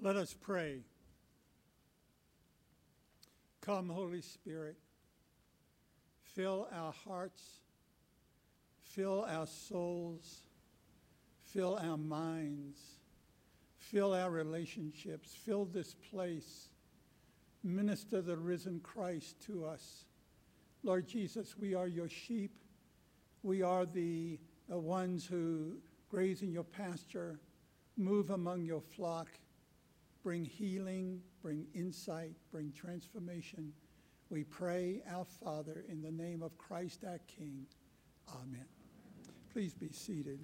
Let us pray. Come, Holy Spirit, fill our hearts, fill our souls, fill our minds, fill our relationships, fill this place. Minister the risen Christ to us. Lord Jesus, we are your sheep. We are the ones who graze in your pasture, move among your flock, bring healing, bring insight, bring transformation. We pray, our Father, in the name of Christ our King. Amen. Please be seated.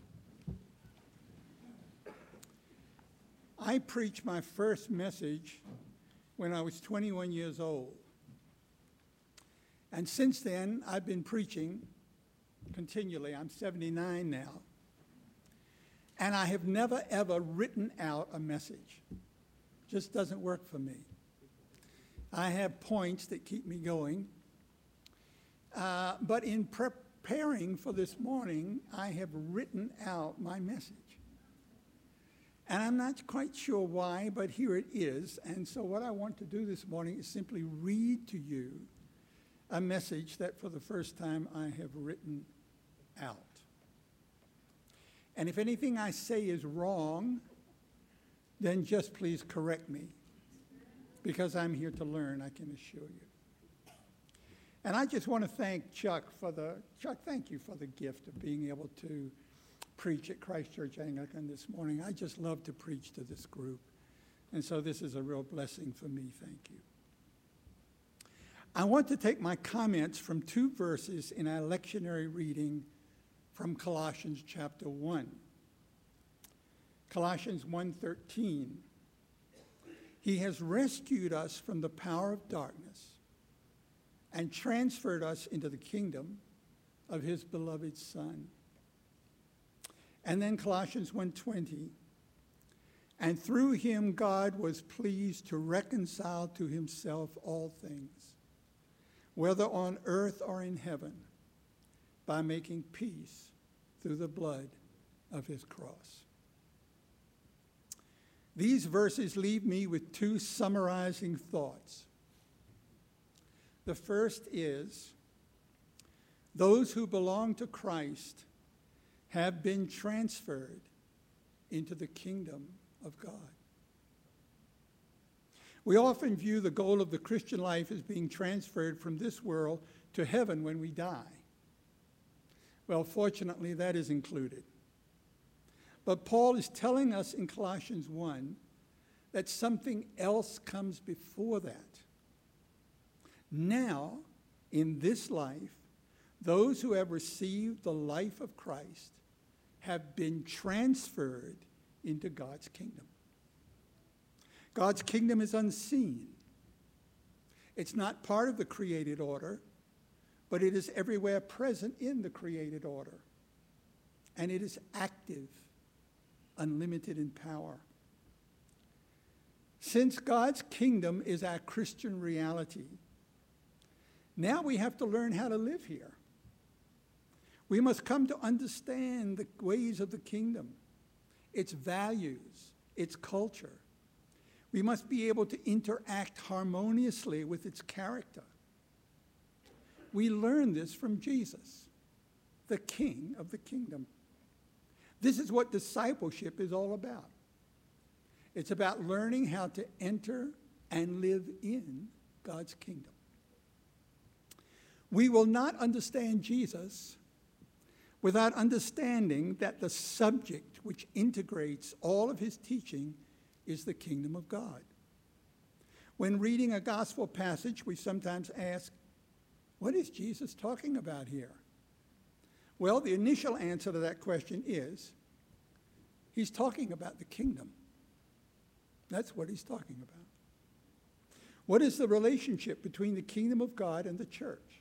I preached my first message when I was 21 years old. And since then, I've been preaching continually. I'm 79 now. And I have never, ever written out a message. Just doesn't work for me. I have points that keep me going. But in preparing for this morning, I have written out my message. And I'm not quite sure why, but here it is. And so what I want to do this morning is simply read to you a message that for the first time I have written out. And if anything I say is wrong, then just please correct me, because I'm here to learn, I can assure you. And I just want to thank Chuck, thank you for the gift of being able to preach at Christ Church Anglican this morning. I just love to preach to this group. And so this is a real blessing for me. Thank you. I want to take my comments from two verses in our lectionary reading from Colossians chapter 1. Colossians 1:13. He has rescued us from the power of darkness and transferred us into the kingdom of his beloved Son. And then Colossians 1:20. And through him God was pleased to reconcile to himself all things, whether on earth or in heaven, by making peace through the blood of his cross. These verses leave me with two summarizing thoughts. The first is, those who belong to Christ have been transferred into the kingdom of God. We often view the goal of the Christian life as being transferred from this world to heaven when we die. Well, fortunately, that is included. But Paul is telling us in Colossians 1 that something else comes before that. Now, in this life, those who have received the life of Christ have been transferred into God's kingdom. God's kingdom is unseen. It's not part of the created order, but it is everywhere present in the created order. And it is active, unlimited in power. Since God's kingdom is our Christian reality, now we have to learn how to live here. We must come to understand the ways of the kingdom, its values, its culture. We must be able to interact harmoniously with its character. We learn this from Jesus, the King of the kingdom. This is what discipleship is all about. It's about learning how to enter and live in God's kingdom. We will not understand Jesus without understanding that the subject which integrates all of his teaching is the kingdom of God. When reading a gospel passage, we sometimes ask, what is Jesus talking about here? Well, the initial answer to that question is, he's talking about the kingdom. That's what he's talking about. What is the relationship between the kingdom of God and the church?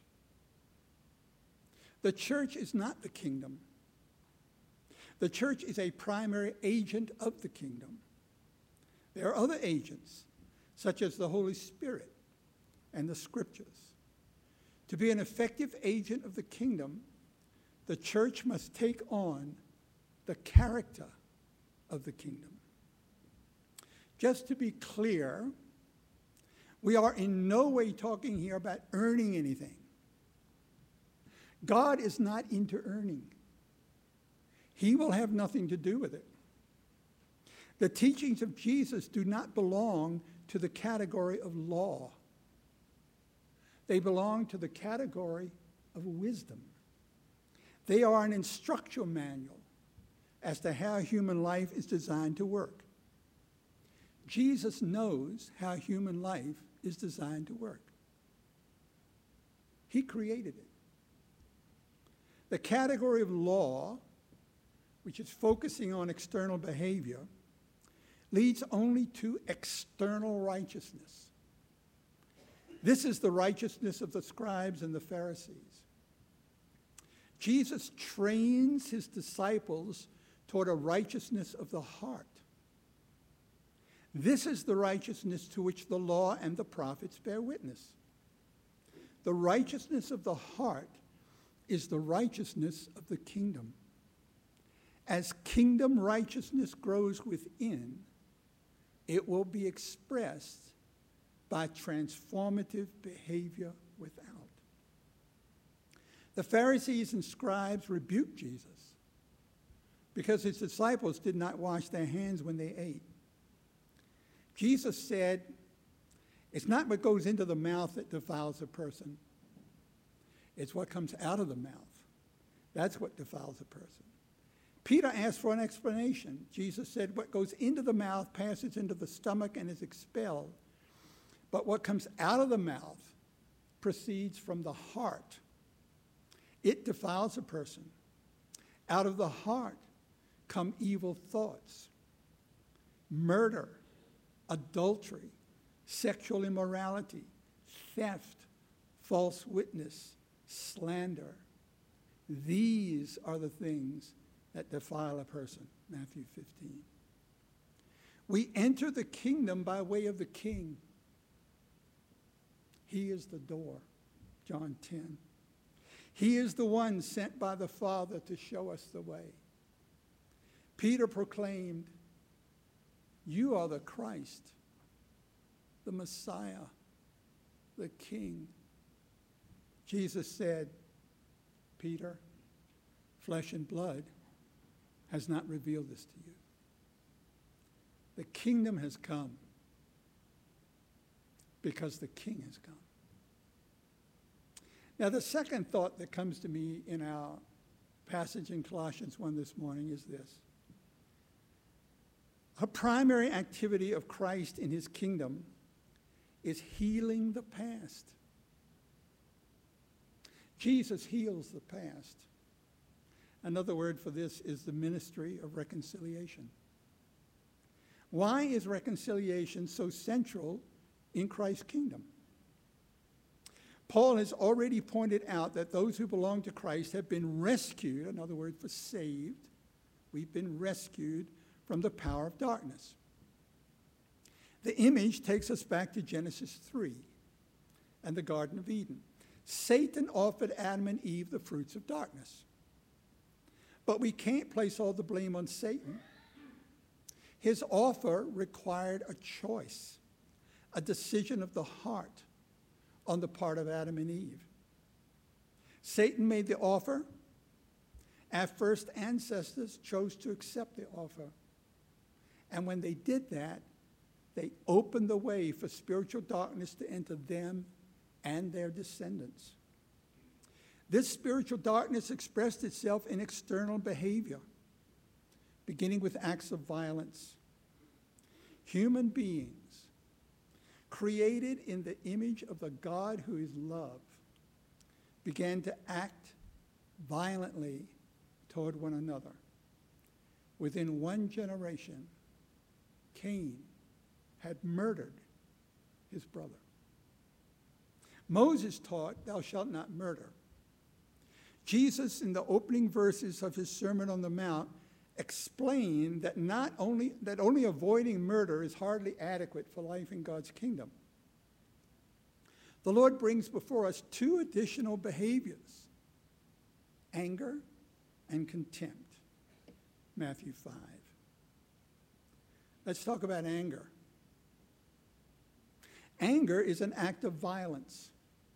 The church is not the kingdom. The church is a primary agent of the kingdom. There are other agents, such as the Holy Spirit and the Scriptures. To be an effective agent of the kingdom, the church must take on the character of the kingdom. Just to be clear, we are in no way talking here about earning anything. God is not into earning. He will have nothing to do with it. The teachings of Jesus do not belong to the category of law. They belong to the category of wisdom. They are an instructional manual as to how human life is designed to work. Jesus knows how human life is designed to work. He created it. The category of law, which is focusing on external behavior, leads only to external righteousness. This is the righteousness of the scribes and the Pharisees. Jesus trains his disciples toward a righteousness of the heart. This is the righteousness to which the law and the prophets bear witness. The righteousness of the heart is the righteousness of the kingdom. As kingdom righteousness grows within, it will be expressed by transformative behavior without. The Pharisees and scribes rebuked Jesus because his disciples did not wash their hands when they ate. Jesus said, it's not what goes into the mouth that defiles a person. It's what comes out of the mouth. That's what defiles a person. Peter asked for an explanation. Jesus said, what goes into the mouth passes into the stomach and is expelled. But what comes out of the mouth proceeds from the heart. It defiles a person. Out of the heart come evil thoughts, murder, adultery, sexual immorality, theft, false witness, slander. These are the things that defile a person, Matthew 15. We enter the kingdom by way of the King. He is the door, John 10. He is the one sent by the Father to show us the way. Peter proclaimed, you are the Christ, the Messiah, the King. Jesus said, Peter, flesh and blood has not revealed this to you. The kingdom has come because the King has come. Now, the second thought that comes to me in our passage in Colossians 1 this morning is this. A primary activity of Christ in his kingdom is healing the past. Jesus heals the past. Another word for this is the ministry of reconciliation. Why is reconciliation so central in Christ's kingdom? Paul has already pointed out that those who belong to Christ have been rescued, another word for saved. We've been rescued from the power of darkness. The image takes us back to Genesis 3 and the Garden of Eden. Satan offered Adam and Eve the fruits of darkness. But we can't place all the blame on Satan. His offer required a choice, a decision of the heart on the part of Adam and Eve. Satan made the offer. Our first ancestors chose to accept the offer. And when they did that, they opened the way for spiritual darkness to enter them and their descendants. This spiritual darkness expressed itself in external behavior, beginning with acts of violence. Human beings, created in the image of the God who is love, began to act violently toward one another. Within one generation, Cain had murdered his brother. Moses taught, thou shalt not murder. Jesus, in the opening verses of his Sermon on the Mount, explained that only avoiding murder is hardly adequate for life in God's kingdom. The Lord brings before us two additional behaviors, anger and contempt. Matthew 5. Let's talk about anger. Anger is an act of violence.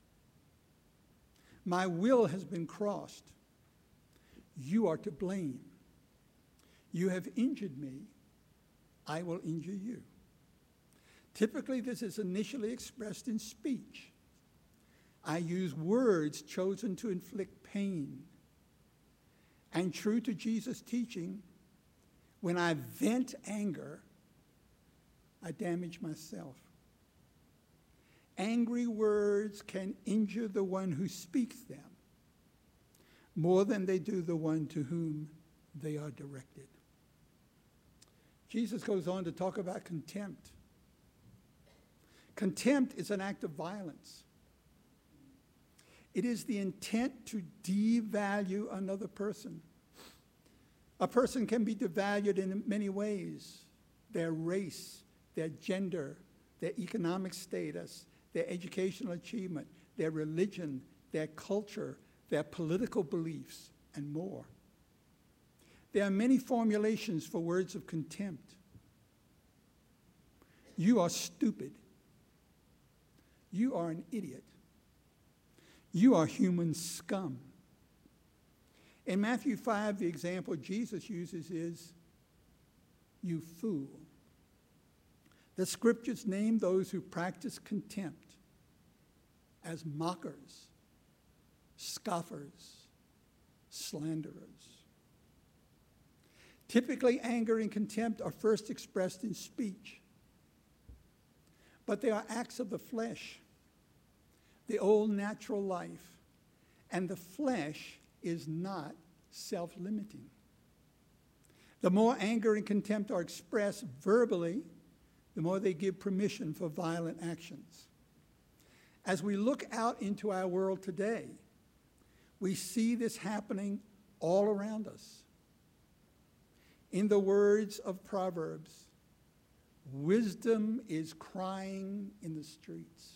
My will has been crossed. You are to blame. You have injured me. I will injure you. Typically, this is initially expressed in speech. I use words chosen to inflict pain. And true to Jesus' teaching, when I vent anger, I damage myself. Angry words can injure the one who speaks them more than they do the one to whom they are directed. Jesus goes on to talk about contempt. Contempt is an act of violence. It is the intent to devalue another person. A person can be devalued in many ways: their race, their gender, their economic status, their educational achievement, their religion, their culture, their political beliefs, and more. There are many formulations for words of contempt. You are stupid. You are an idiot. You are human scum. In Matthew 5, the example Jesus uses is, you fool. The scriptures name those who practice contempt as mockers, scoffers, slanderers. Typically, anger and contempt are first expressed in speech, but they are acts of the flesh, the old natural life, and the flesh is not self-limiting. The more anger and contempt are expressed verbally, the more they give permission for violent actions. As we look out into our world today, we see this happening all around us. In the words of Proverbs, wisdom is crying in the streets.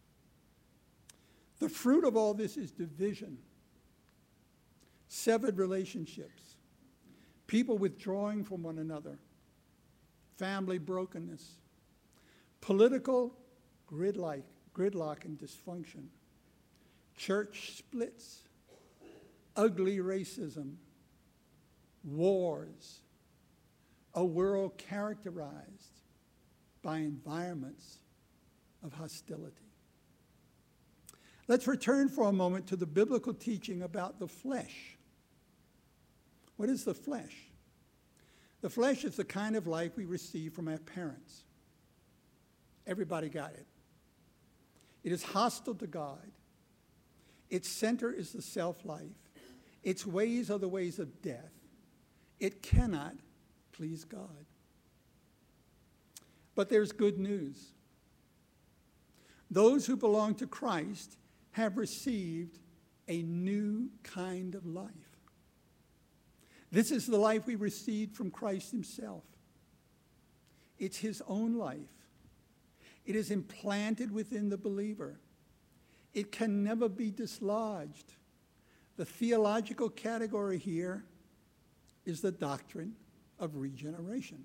The fruit of all this is division, severed relationships, people withdrawing from one another, family brokenness, political gridlock and dysfunction, church splits, ugly racism, wars, a world characterized by environments of hostility. Let's return for a moment to the biblical teaching about the flesh. What is the flesh? The flesh is the kind of life we receive from our parents. Everybody got it. It is hostile to God. Its center is the self-life. Its ways are the ways of death. It cannot please God. But there's good news. Those who belong to Christ have received a new kind of life. This is the life we received from Christ himself. It's his own life. It is implanted within the believer. It can never be dislodged. The theological category here is the doctrine of regeneration.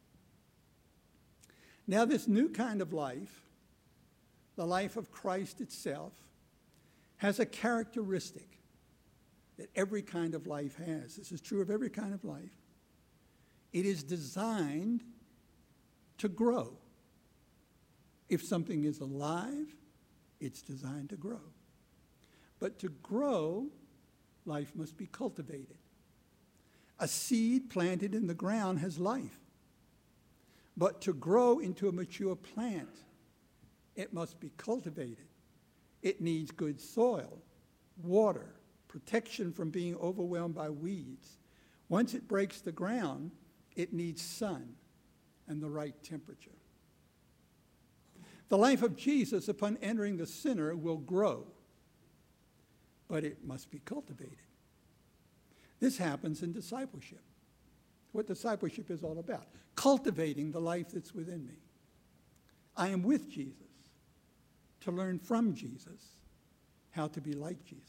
Now, this new kind of life, the life of Christ itself, has a characteristic that every kind of life has. This is true of every kind of life. It is designed to grow. If something is alive, it's designed to grow. But to grow, life must be cultivated. A seed planted in the ground has life. But to grow into a mature plant, it must be cultivated. It needs good soil, water, protection from being overwhelmed by weeds. Once it breaks the ground, it needs sun and the right temperature. The life of Jesus upon entering the sinner will grow, but it must be cultivated. This happens in discipleship. What discipleship is all about: cultivating the life that's within me. I am with Jesus to learn from Jesus how to be like Jesus.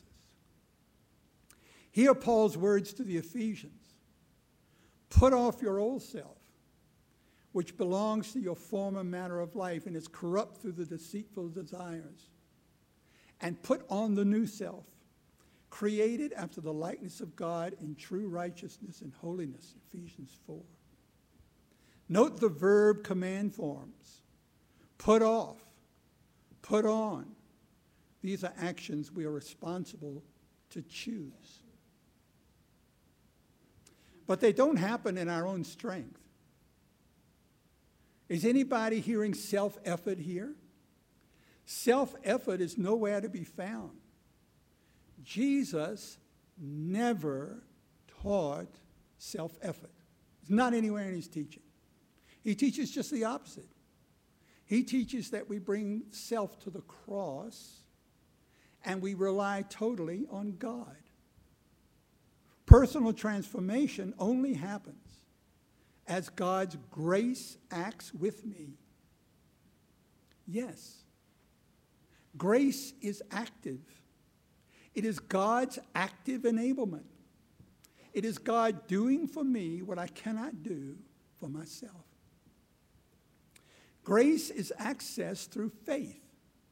Hear Paul's words to the Ephesians. Put off your old self, which belongs to your former manner of life and is corrupt through the deceitful desires. And put on the new self, created after the likeness of God in true righteousness and holiness, Ephesians 4. Note the verb command forms. Put off, put on. These are actions we are responsible to choose. But they don't happen in our own strength. Is anybody hearing self-effort here? Self-effort is nowhere to be found. Jesus never taught self-effort. It's not anywhere in his teaching. He teaches just the opposite. He teaches that we bring self to the cross and we rely totally on God. Personal transformation only happens as God's grace acts with me. Yes, grace is active. It is God's active enablement. It is God doing for me what I cannot do for myself. Grace is accessed through faith.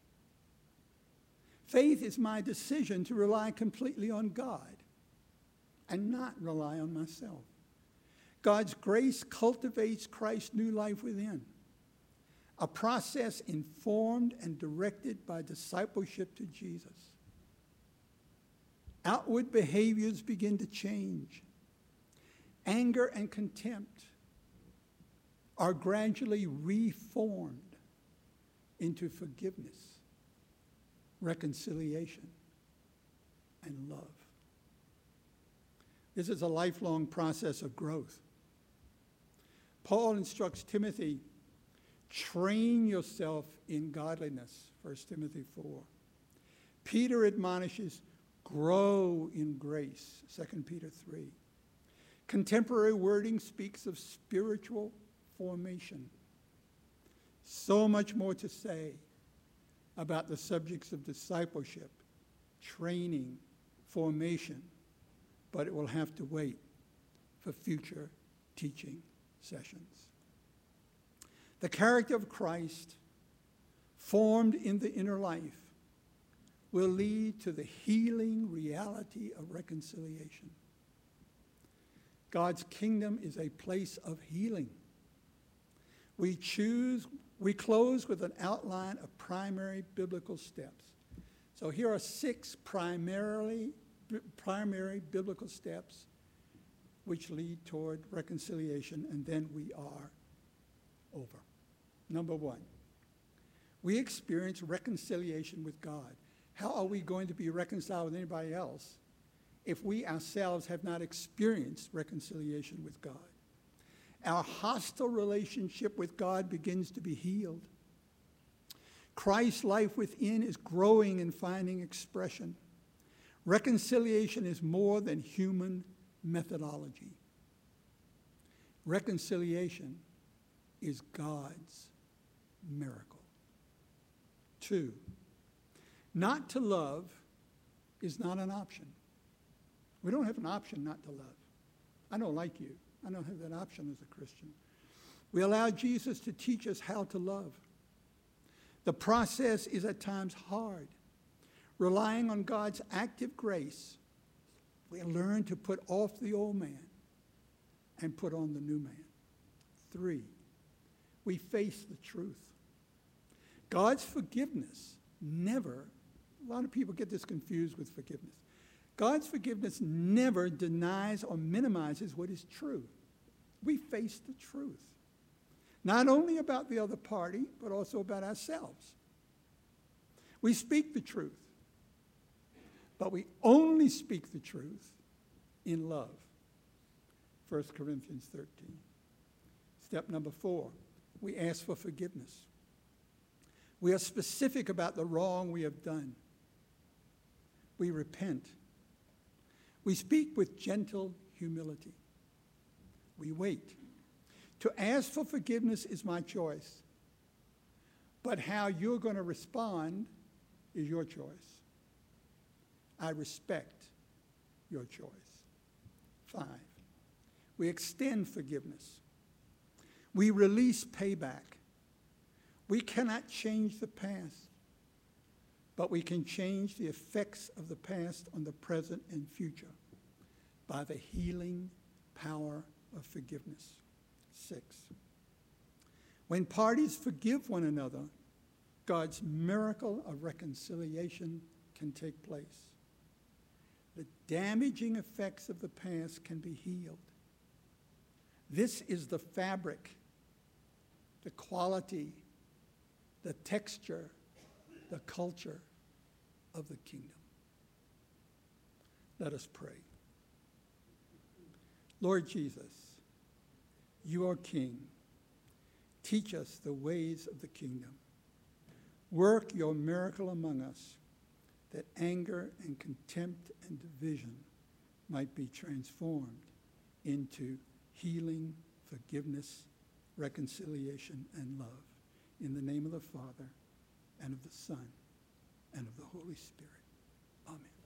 Faith is my decision to rely completely on God and not rely on myself. God's grace cultivates Christ's new life within, a process informed and directed by discipleship to Jesus. Outward behaviors begin to change. Anger and contempt are gradually reformed into forgiveness, reconciliation, and love. This is a lifelong process of growth. Paul instructs Timothy, train yourself in godliness, 1 Timothy 4. Peter admonishes, grow in grace, 2 Peter 3. Contemporary wording speaks of spiritual formation. So much more to say about the subjects of discipleship, training, formation, but it will have to wait for future teaching sessions. The character of Christ, formed in the inner life, will lead to the healing reality of reconciliation. God's kingdom is a place of healing. We close with an outline of primary biblical steps. So here are 6 primary biblical steps which lead toward reconciliation, and then we are over. Number 1, we experience reconciliation with God. How are we going to be reconciled with anybody else if we ourselves have not experienced reconciliation with God? Our hostile relationship with God begins to be healed. Christ's life within is growing and finding expression. Reconciliation is more than human methodology. Reconciliation is God's miracle. 2, not to love is not an option. We don't have an option not to love. I don't like you. I don't have that option as a Christian. We allow Jesus to teach us how to love. The process is at times hard. Relying on God's active grace, we learn to put off the old man and put on the new man. 3, we face the truth. God's forgiveness never, a lot of people get this confused with forgiveness. God's forgiveness never denies or minimizes what is true. We face the truth, not only about the other party, but also about ourselves. We speak the truth, but we only speak the truth in love. 1 Corinthians 13. Step number 4, we ask for forgiveness. We are specific about the wrong we have done. We repent. We speak with gentle humility. We wait. To ask for forgiveness is my choice, but how you're going to respond is your choice. I respect your choice. 5, we extend forgiveness. We release payback. We cannot change the past, but we can change the effects of the past on the present and future by the healing power of forgiveness. 6. When parties forgive one another, God's miracle of reconciliation can take place. The damaging effects of the past can be healed. This is the fabric, the quality, the texture, the culture of the kingdom. Let us pray. Lord Jesus, you are King. Teach us the ways of the kingdom. Work your miracle among us, that anger and contempt and division might be transformed into healing, forgiveness, reconciliation, and love. In the name of the Father, and of the Son, and of the Holy Spirit. Amen.